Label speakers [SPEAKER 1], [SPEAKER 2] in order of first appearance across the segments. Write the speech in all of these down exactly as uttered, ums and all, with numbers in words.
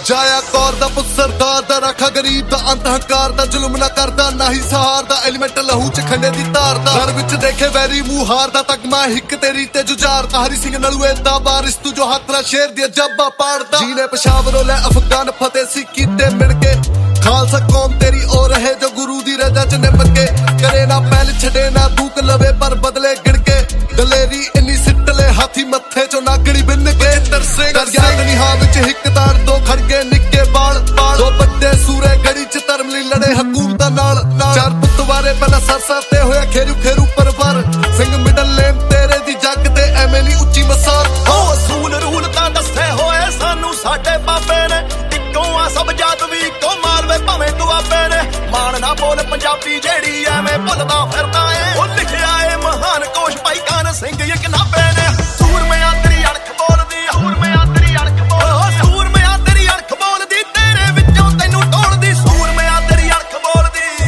[SPEAKER 1] ਜਾਇਆ ਕੌਰ ਦਾ ਪੁੱਤ ਸਰਦਾਰ ਦਾ, ਰਾਖਾ ਗਰੀਬ ਦਾ, ਅੰਤ ਹੰਕਾਰ ਦਾ, ਜ਼ੁਲਮ ਨਾ ਕਰਦਾ ਨਾ ਹੀ ਸਹਾਰ ਦਾ, ਐਲੀਮੈਂਟ ਲਹੂ ਚ ਖੰਡੇ ਦੀ ਧਾਰ ਦਾ, ਘਰ ਵਿੱਚ ਦੇਖੇ ਵੈਰੀ ਮੂੰਹ ਹਾਰ ਦਾ, ਤਗਮਾ ਹਿੱਕ ਤੇਰੀ ਤੇ ਜੁਝਾਰ ਦਾ, ਹਰੀ ਸਿੰਘ ਨਲੂਏ ਦਾ ਬਾਰਿਸ਼ ਤੂੰ ਜੋ ਹੱਥ ਨਾਲ ਸ਼ੇਰ ਦੀ ਜੱਬਾ ਪਾੜਦਾ, ਜੀਨੇ ਪਸ਼ਾਵਰੋਂ ਲੈ ਅਫਗਾਨ ਫਤਿਹ ਸੀ ਕੀਤੇ ਮਿਣ ਕੇ, ਖਾਲਸਾ ਕੌਮ ਤੇਰੀ ਉਹ ਰਹੇ ਜੋ ਗੁਰੂ ਦੀ ਰਜ਼ਾ ਚ ਨਿੰਮ ਕੇ, ਕਰੇ ਨਾ ਪਹਿਲ ਛੱਡੇ ਨਾ ਦੂਕ ਲਵੇ ਪਰ ਬਦਲੇ ਗਿਣ ਕੇ, ਦਲੇਰੀ ਇੰਨੀ ਸਿੱਟ ਲੈ ਹਾਥੀ ਮੱਥੇ ਚੋਂ ਨਾਗੜੀ ਬਿੰਨ ਕੇ, ਤਰਸੇ ਦਰਿਆ ਨਿਹਾ ਵਿੱਚ ਹਿੱਕ ਤਾਰ ਦੋ ਖੜਗੇ ਨਿੱਕੇ ਬਾਲ, ਦੋ ਬੱਚੇ ਸੂਰੇ ਗੜੀ ਚ ਧਰਮ ਲਈ ਲੜੇ ਹਕੂਮਤਾਂ ਨਾਲ, ਚਾਰ ਪੁੱਤ ਵਾਰੇ ਪਹਿਲਾਂ ਸਰਸਾ ਤੇ ਹੋਇਆ ਖੇਰੂ ਖੇਰੂ ਪਰਵਾਰ, ਸਿੰਘ ਮਿਡਲ ਨੇਮ ਤੇਰੇ ਦੀ ਜੱਗ ਤੇ ਐਵੇਂ ਨਹੀਂ ਉੱਚੀ ਮਸਾਰ,
[SPEAKER 2] ਹੋ ਅਸੂਲ ਰੂਲ ਤਾਂ ਦੱਸੇ ਹੋਏ ਸਾਨੂੰ ਸਾਡੇ ਬਾਬੇ ਨੇ, ਇੱਕੋ ਆ ਸਭ ਜਾਤ ਵੀ ਇੱਕੋ ਮਾਲਵੇ ਭਾਵੇਂ ਦੁਆਬੇ ਨੇ, ਮਾਣ ਨਾ ਬੋਲ ਪੰਜਾਬੀ ਜਿਹੜੀ ਐਵੇਂ ਭੁੱਲਦਾ ਫਿਰਦਾ ਏ, ਉਹ ਲਿਖਿਆ ਏ ਮਹਾਨ ਕੋਸ਼ ਭਾਈ ਕਾਨ ਸਿੰਘ ਇਕਨਾਬੇ ਨੇ, ਸੂਰਮਿਆਂ ਤੇਰੀ ਅਣਖ ਬੋਲਦੀ, ਸੂਰਮਿਆਂ ਤੇਰੀ ਅਣਖ ਬੋਲਦੀ, ਸੂਰਮਿਆਂ ਤੇਰੀ ਅਣਖ ਬੋਲਦੀ, ਤੇਰੇ ਵਿੱਚੋਂ ਤੈਨੂੰ ਤੋੜਦੀ, ਸੂਰਮਿਆਂ ਤੇਰੀ ਅਣਖ ਬੋਲਦੀ,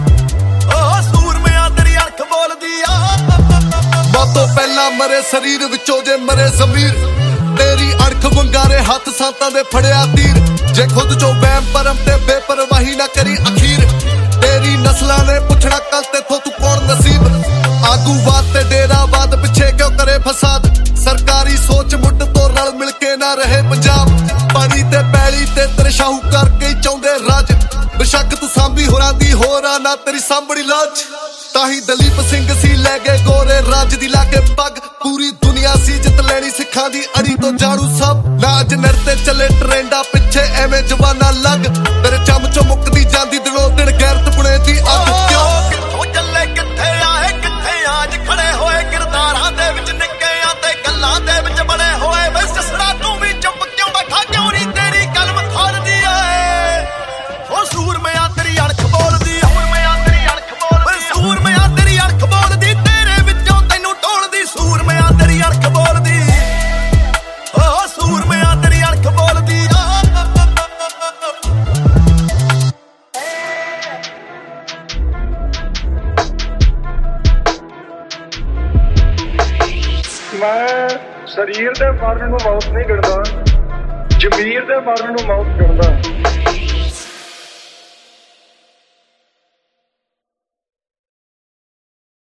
[SPEAKER 2] ਓ ਸੂਰਮਿਆਂ ਤੇਰੀ ਅਣਖ ਬੋਲਦੀ ਆ,
[SPEAKER 1] ਮੌਤ ਤੋਂ ਪਹਿਲਾਂ ਮਰੇ ਸਰੀਰ ਵਿੱਚੋਂ ਜੇ ਮਰੇ ਜ਼ਮੀਰ, ਤੇਰੀ ਅਣਖ ਵੰਗਾਰੇ ਹੱਥ ਸਾਤਾਂ ਦੇ ਫੜਿਆ ਤੀਰ, ਜੇ ਖੁਦ ਚੋਂ ਵਹਿਮ ਭਰਮ ਤੇ ਬੇਪਰਵਾਹੀ ਨਾ ਕਰੀ ਅਖੀਰ, ਤੇਰੀ ਨਸਲਾਂ ਨੇ ਪੁੱਛਣਾ ਕੱਲ ਤੇਥੋਂ ਤੂੰ ਕੌਣ ਨਸੀਬ, ਆਗੂਵਾਦ ਤੇ ਡੇਰਾਵਾਦ ਪਿੱਛੇ ਕਿਉਂ ਕਰੇ ਫਸਾਦ, ਸਰਕਾਰੀ ਸੋਚ ਮੁੱਢ ਤੋਂ ਰਲ ਮਿਲ ਕੇ ਨਾ ਰਹੇ ਪੰਜਾਬ, ਪਾਣੀ ਤੇ ਪੈਲੀ ਤੇ ਤੇਰੇ ਸ਼ਾਹੂਕਾਰ ਕਈ ਚਾਹੁੰਦੇ ਰਾਜ, ਬੇਸ਼ੱਕ ਤੂੰ ਸਾਂਭੀ ਹੋਰਾਂ ਦੀ ਹੋਰਾਂ ਨਾ ਤੇਰੀ ਸਾਂਭੜੀ ਲਾਜ, ਤਾਹੀ ਦਲੀਪ ਸਿੰਘ ਸੀ ਲੈ ਗਏ ਗੋਰੇ ਰਾਜ ਦੀ ਲਾ ਕੇ ਪੱਗ, ਪੂਰੀ ਦੁਨੀਆ ਸੀ ਜਿੱਤ ਲੈਣੀ ਸਿੱਖਾਂ ਦੀ ਅੜੀ ਤੋਂ ਜਾਣੂ ਸਭ, ਨਾ ਅੱਜ ਨਰ ਤੇ ਚੱਲੇ ਟ੍ਰੈਂਡਾਂ ਪਿੱਛੇ ਐਵੇਂ ਜਵਾਨਾ ਲੱਗ, ਤੇਰੇ ਚਮ ਚੋਂ ਮੁੱਕਦੀ ਜਾਂਦੀ ਦਿਨੋਂ ਦਿਨ ਗੈਰਤ ਪੁਣੇ ਦੀ ਅੱਗ, ਕਿਉਂ
[SPEAKER 2] ਕਿੱਥੋਂ ਚੱਲੇ ਕਿੱਥੇ ਆਏ ਕਿੱਥੇ ਆਜ ਖੜੇ ਹੋਏ, ਕਿਰਦਾਰਾਂ ਦੇ ਵਿੱਚ ਨਿੱਕਿਆਂ ਤੇ ਗੱਲਾਂ ਦੇ ਵਿੱਚ ਬੜੇ ਹੋਏ, ਵੇ ਸਸਰਾ ਤੂੰ ਵੀ ਚੁੱਪ ਕਿਉਂ ਬੈਠਾ, ਕਿਉਂ ਨਹੀਂ ਤੇਰੀ ਕਲਮ ਖੋਲਦੀ ਏ, ਓ ਸੂਰਮਿਆਂ ਤੇਰੀ ਅਣਖ ਬੋਲਦੀ, ਸੂਰਮਿਆਂ ਤੇਰੀ ਅਣਖ ਬੋਲਦੀ, ਸੂਰਮਿਆਂ ਤੇਰੀ ਅਣਖ ਬੋਲਦੀ, ਤੇਰੇ ਵਿੱਚੋਂ ਤੈਨੂੰ ਟੋਲਦੀ, ਸੂਰਮਿਆਂ ਤੇਰੀ ਅਣਖ ਬੋਲਦੀ, ਓ ਸੂਰਮਿਆਂ ਤੇਰੀ ਅਣਖ ਬੋਲਦੀ ਆ,
[SPEAKER 3] ਮੈਂ ਸਰੀਰ ਦੇ ਮਰਨ ਨੂੰ ਮੌਤ ਨਹੀਂ ਗਿਣਦਾ, ਜ਼ਮੀਰ ਦੇ ਮਰਨ ਨੂੰ ਮੌਤ ਗਿਣਦਾ।